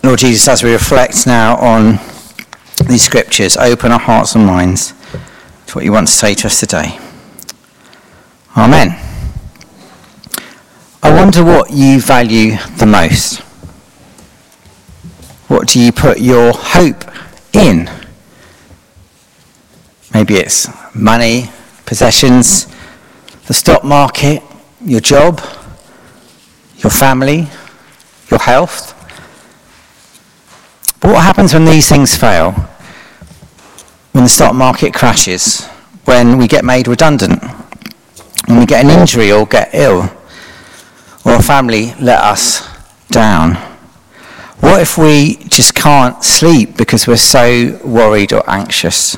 Lord Jesus, as we reflect now on these scriptures, open our hearts and minds to what you want to say to us today. Amen. I wonder what you value the most. What do you put your hope in? Maybe it's money, possessions, the stock market, your job, your family, your health. But what happens when these things fail? When the stock market crashes? When we get made redundant? When we get an injury or get ill? Or a family let us down? What if we just can't sleep because we're so worried or anxious?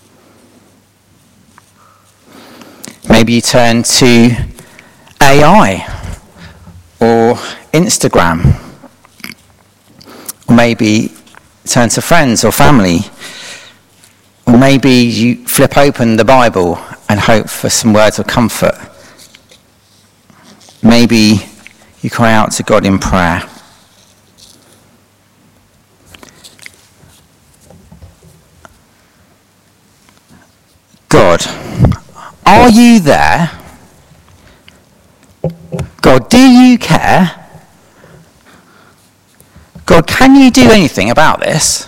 Maybe you turn to AI or Instagram, or maybe turn to friends or family, or maybe you flip open the Bible and hope for some words of comfort. Maybe you cry out to God in prayer. God, are you there? God, do you care? God, can you do anything about this?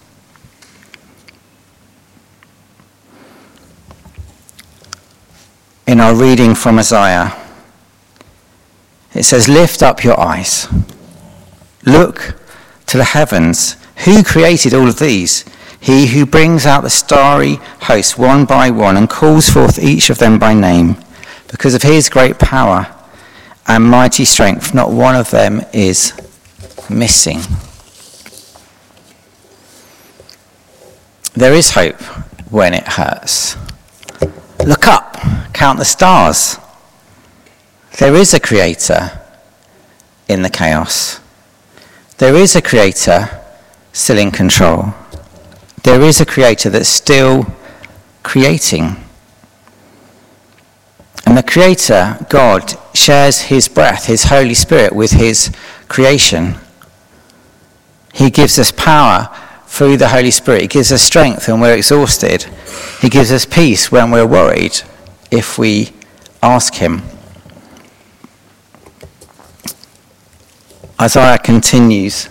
In our reading from Isaiah, it says, lift up your eyes. Look to the heavens. Who created all of these? He who brings out the starry host one by one and calls forth each of them by name. Because of his great power and mighty strength, not one of them is missing. There is hope when it hurts. Look up, count the stars. There is a creator in the chaos. There is a creator still in control. There is a creator that's still creating. And the creator, God, shares his breath, his Holy Spirit, with his creation. He gives us power through the Holy Spirit. He gives us strength when we're exhausted. He gives us peace when we're worried, if we ask him. Isaiah continues.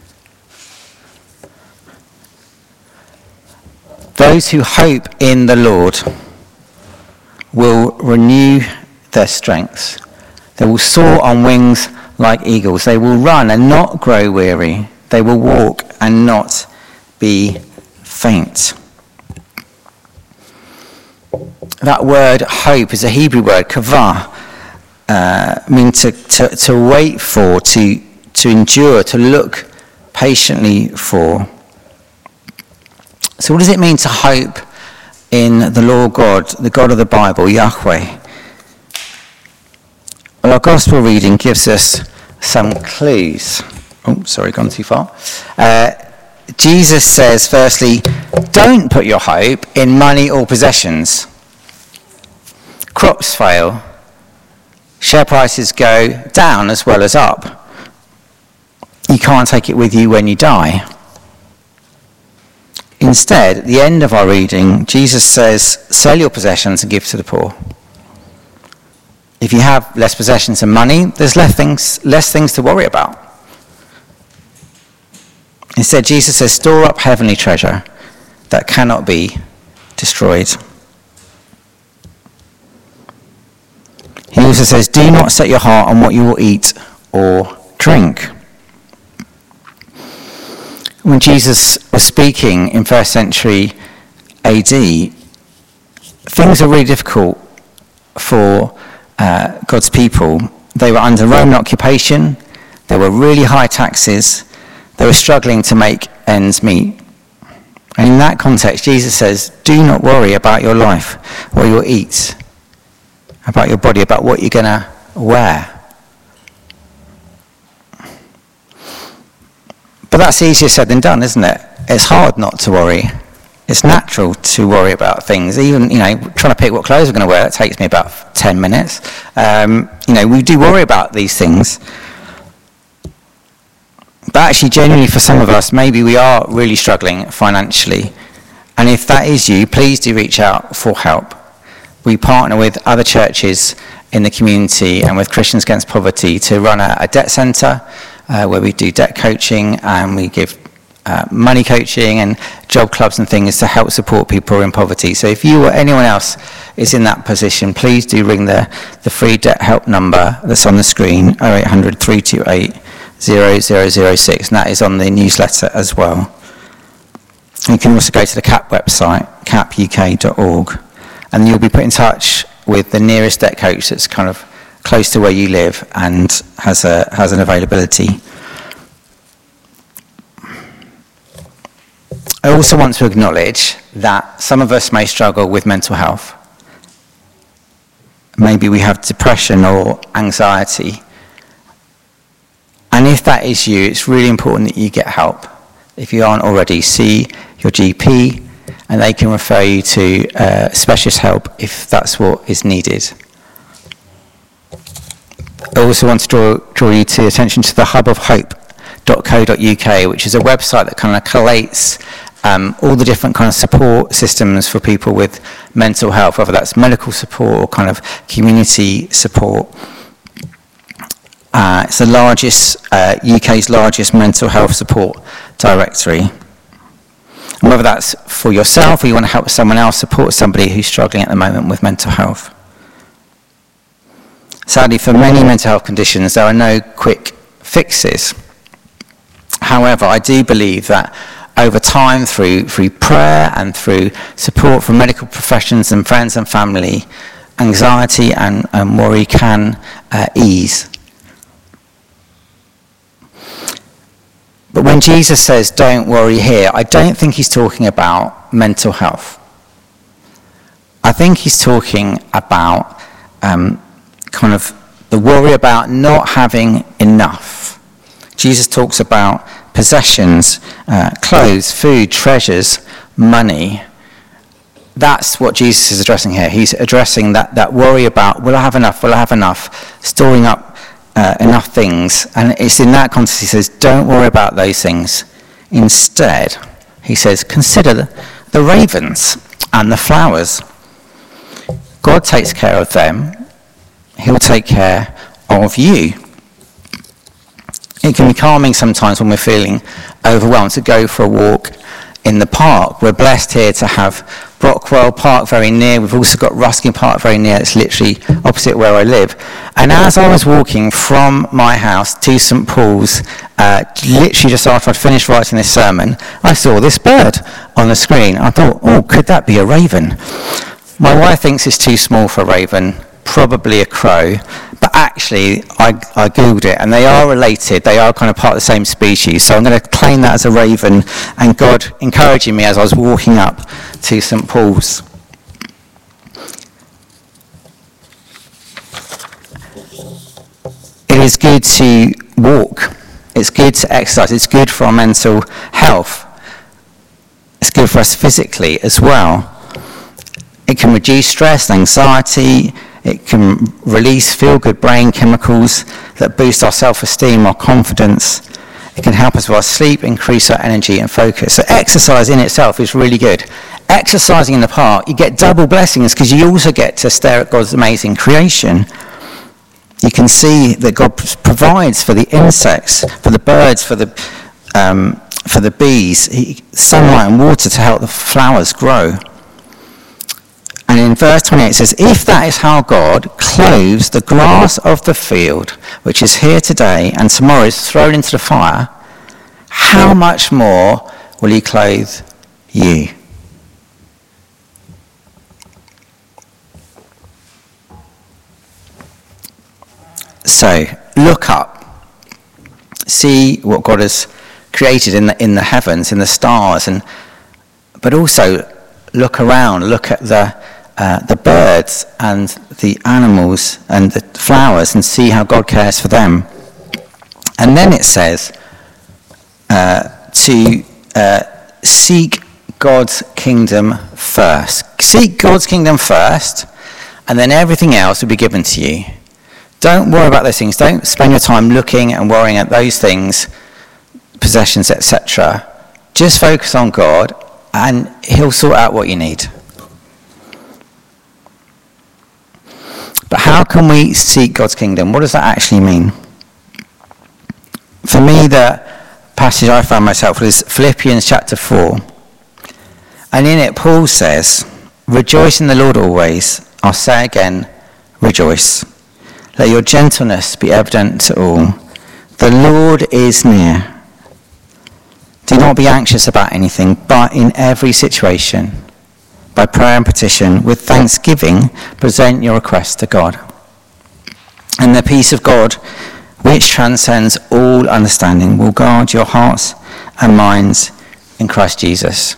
Those who hope in the Lord will renew their strength. They will soar on wings like eagles. They will run and not grow weary. They will walk and not be faint. That word hope is a Hebrew word, kavah, means to wait for, to endure, to look patiently for. So what does it mean to hope in the Lord God, the God of the Bible, Yahweh? Well, our gospel reading gives us some clues. Oh, sorry, gone too far. Jesus says, firstly, don't put your hope in money or possessions. Crops fail. Share prices go down as well as up. You can't take it with you when you die. Instead, at the end of our reading, Jesus says, sell your possessions and give to the poor. If you have less possessions and money, there's less things to worry about. Instead, Jesus says, store up heavenly treasure that cannot be destroyed. He also says, do not set your heart on what you will eat or drink. When Jesus was speaking in 1st century AD, things were really difficult for God's people. They were under Roman occupation. There were really high taxes. They were struggling to make ends meet. And in that context, Jesus says, do not worry about your life, what you'll eat, about your body, about what you're going to wear. But that's easier said than done, isn't it? It's hard not to worry. It's natural to worry about things. Even, trying to pick what clothes we're going to wear, it takes me about 10 minutes. We do worry about these things. But actually, genuinely for some of us, maybe we are really struggling financially. And if that is you, please do reach out for help. We partner with other churches in the community and with Christians Against Poverty to run a debt centre where we do debt coaching, and we give money coaching and job clubs and things to help support people who are in poverty. So if you or anyone else is in that position, please do ring the free debt help number that's on the screen, 0800 328 0006, and that is on the newsletter as well. You can also go to the CAP website, capuk.org, and you'll be put in touch with the nearest debt coach that's kind of close to where you live and has an availability. I also want to acknowledge that some of us may struggle with mental health. Maybe we have depression or anxiety. And if that is you, it's really important that you get help. If you aren't already, see your GP, and they can refer you to specialist help if that's what is needed. I also want to draw you to attention to the hubofhope.co.uk, which is a website that kind of collates all the different kind of support systems for people with mental health, whether that's medical support or kind of community support. It's the largest, UK's largest mental health support directory. And whether that's for yourself or you want to help someone else, support somebody who's struggling at the moment with mental health. Sadly, for many mental health conditions, there are no quick fixes. However, I do believe that over time, through prayer and through support from medical professions and friends and family, anxiety and worry can ease. But when Jesus says, don't worry here, I don't think he's talking about mental health. I think he's talking about kind of the worry about not having enough. Jesus talks about possessions, clothes, food, treasures, money. That's what Jesus is addressing here. He's addressing that worry about, will I have enough, storing up enough things. And it's in that context he says, don't worry about those things. Instead, he says, consider the ravens and the flowers. God takes care of them. He'll take care of you. It can be calming sometimes when we're feeling overwhelmed to go for a walk in the park. We're blessed here to have Brockwell Park very near. We've also got Ruskin Park very near. It's literally opposite where I live. And as I was walking from my house to St. Paul's, literally just after I'd finished writing this sermon, I saw this bird on the screen. I thought, oh, could that be a raven? My wife thinks it's too small for a raven, probably a crow. But actually, I Googled it, and they are related. They are kind of part of the same species. So I'm going to claim that as a raven, and God encouraging me as I was walking up to St. Paul's. It is good to walk. It's good to exercise. It's good for our mental health. It's good for us physically as well. It can reduce stress and anxiety. It can release feel-good brain chemicals that boost our self-esteem, our confidence. It can help us with our sleep, increase our energy and focus. So exercise in itself is really good. Exercising in the park, you get double blessings because you also get to stare at God's amazing creation. You can see that God provides for the insects, for the birds, for the bees, sunlight and water to help the flowers grow. And in verse 28 it says, if that is how God clothes the grass of the field, which is here today and tomorrow is thrown into the fire, how much more will he clothe you? So, look up. See what God has created in the heavens, in the stars, but also look around, look at the birds and the animals and the flowers and see how God cares for them. And then it says to seek God's kingdom first. Seek God's kingdom first, and then everything else will be given to you. Don't worry about those things. Don't spend your time looking and worrying at those things, possessions, etc. Just focus on God and he'll sort out what you need. But how can we seek God's kingdom? What does that actually mean? For me, the passage I found myself was Philippians chapter 4. And in it, Paul says, "Rejoice in the Lord always. I'll say again, rejoice. Let your gentleness be evident to all. The Lord is near. Do not be anxious about anything, but in every situation, by prayer and petition, with thanksgiving, present your requests to God. And the peace of God, which transcends all understanding, will guard your hearts and minds in Christ Jesus."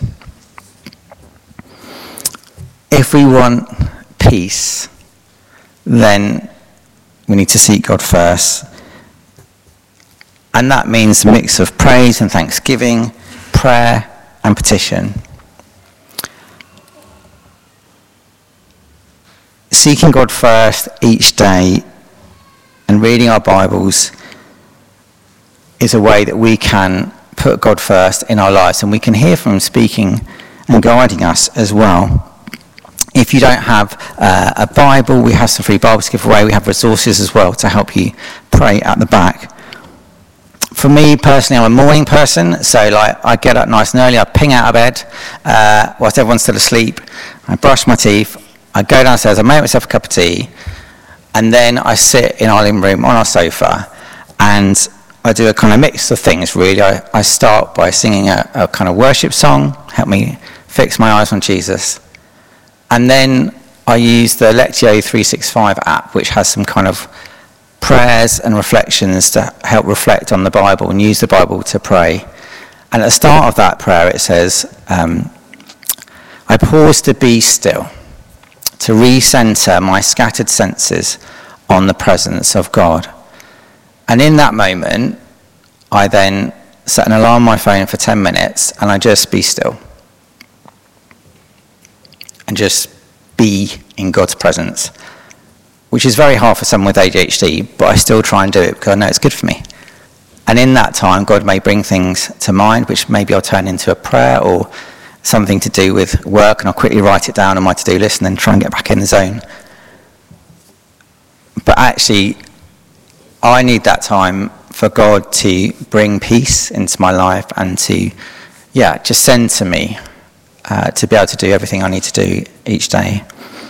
If we want peace, then we need to seek God first. And that means a mix of praise and thanksgiving, prayer and petition. Seeking God first each day and reading our Bibles is a way that we can put God first in our lives, and we can hear from him speaking and guiding us as well. If you don't have a Bible, we have some free Bibles to give away. We have resources as well to help you pray at the back. For me personally, I'm a morning person, so I get up nice and early, I ping out of bed whilst everyone's still asleep, I brush my teeth, I go downstairs, I make myself a cup of tea, and then I sit in our living room on our sofa, and I do a kind of mix of things really. I start by singing a kind of worship song, help me fix my eyes on Jesus. And then I use the Lectio 365 app, which has some kind of prayers and reflections to help reflect on the Bible and use the Bible to pray. And at the start of that prayer it says, I pause to be still, to recenter my scattered senses on the presence of God. And in that moment, I then set an alarm on my phone for 10 minutes and I just be still. And just be in God's presence, which is very hard for someone with ADHD, but I still try and do it because I know it's good for me. And in that time, God may bring things to mind, which maybe I'll turn into a prayer or something to do with work, and I'll quickly write it down on my to-do list and then try and get back in the zone. But actually, I need that time for God to bring peace into my life and to, just send to me to be able to do everything I need to do each day.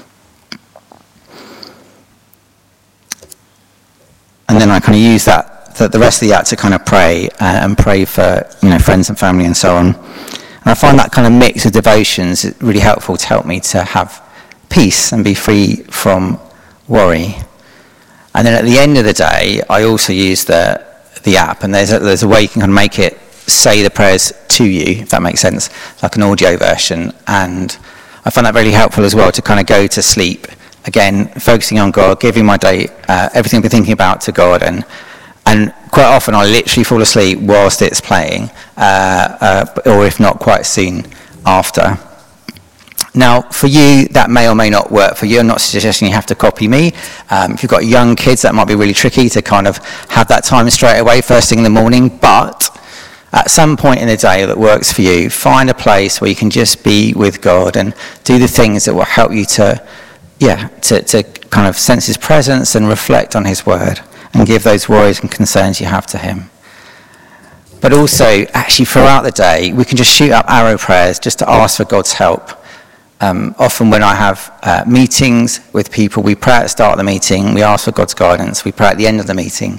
And then I kind of use the rest of the act to kind of pray and pray for friends and family and so on. And I find that kind of mix of devotions really helpful to help me to have peace and be free from worry. And then at the end of the day, I also use the app, and there's a way you can kind of make it say the prayers to you, if that makes sense, like an audio version. And I find that really helpful as well to kind of go to sleep, again, focusing on God, giving my day, everything I've been thinking about to God, and quite often I literally fall asleep whilst it's playing, or if not, quite soon after. Now, for you, that may or may not work for you. I'm not suggesting you have to copy me. If you've got young kids, that might be really tricky to kind of have that time straight away, first thing in the morning, but at some point in the day that works for you, find a place where you can just be with God and do the things that will help you to kind of sense his presence and reflect on his word and give those worries and concerns you have to him. But also, actually, throughout the day, we can just shoot up arrow prayers just to ask for God's help. Often when I have meetings with people, we pray at the start of the meeting, we ask for God's guidance, we pray at the end of the meeting.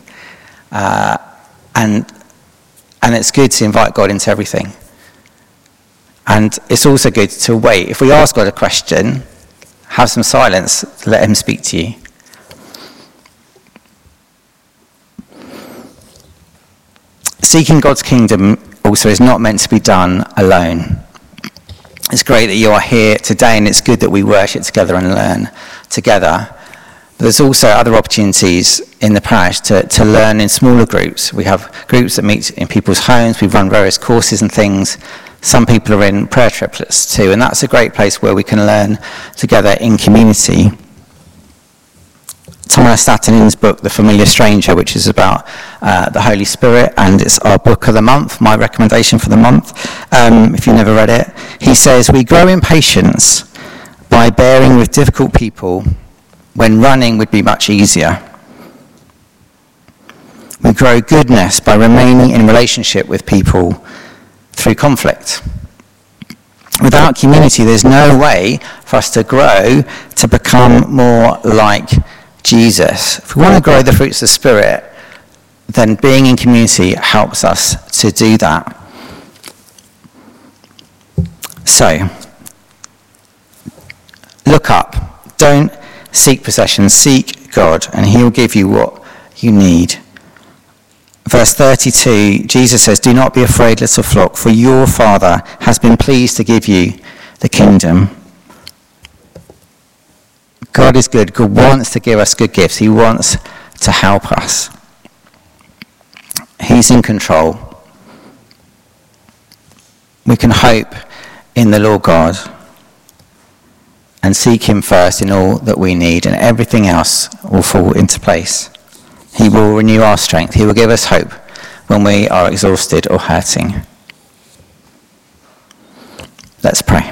And it's good to invite God into everything. And it's also good to wait. If we ask God a question, have some silence, let him speak to you. Seeking God's kingdom also is not meant to be done alone. It's great that you are here today, and it's good that we worship together and learn together. But there's also other opportunities in the parish to learn in smaller groups. We have groups that meet in people's homes. We run various courses and things. Some people are in prayer triplets too, and that's a great place where we can learn together in community. Thomas Stattin's book, The Familiar Stranger, which is about the Holy Spirit, and it's our book of the month, my recommendation for the month, if you've never read it. He says, we grow in patience by bearing with difficult people when running would be much easier. We grow goodness by remaining in relationship with people through conflict. Without community, there's no way for us to grow to become more like Jesus. If we want to grow the fruits of the Spirit, then being in community helps us to do that. So, look up. Don't seek possessions. Seek God, and he'll give you what you need. Verse 32, Jesus says, do not be afraid, little flock, for your Father has been pleased to give you the kingdom. God is good. God wants to give us good gifts. He wants to help us. He's in control. We can hope in the Lord God and seek him first in all that we need, and everything else will fall into place. He will renew our strength. He will give us hope when we are exhausted or hurting. Let's pray.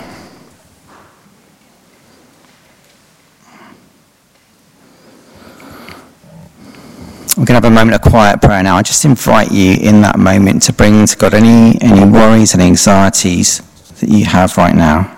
We're going to have a moment of quiet prayer now. I just invite you in that moment to bring to God any worries and anxieties that you have right now.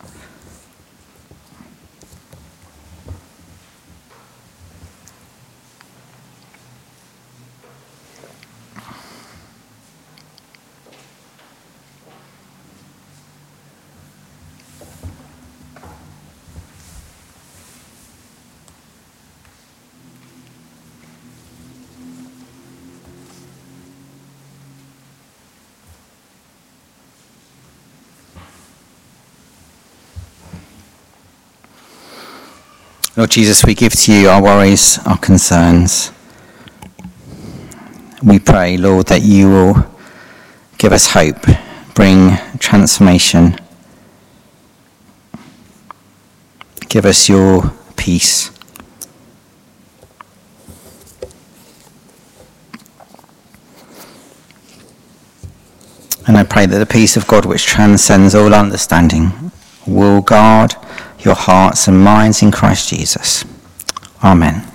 Lord Jesus, we give to you our worries, our concerns. We pray, Lord, that you will give us hope, bring transformation, give us your peace. And I pray that the peace of God, which transcends all understanding, will guard your hearts and minds in Christ Jesus. Amen.